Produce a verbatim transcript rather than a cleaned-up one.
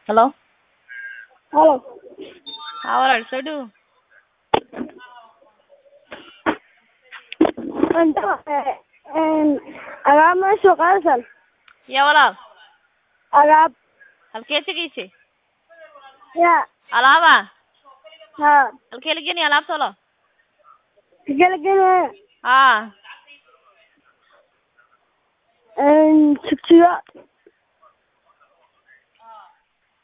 Hello. Hello. How are you? So do. Anta een agaab ma soo qaadasan Ya walaal. agaab Halkee tegaysay? ya Alaaba. ha Halkee la geenay alaabta walaal? galgala Haa. een jigjiga